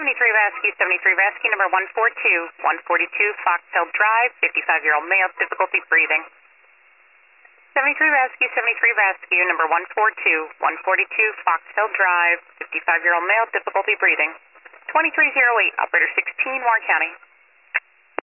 Rescue, 73 Rescue, number 142, 142 Foxtel Drive, 55-year-old male, difficulty breathing. 73 Rescue, number 142, 142 Foxtel Drive, 55-year-old male, difficulty breathing. 2308, operator 16, Warren County.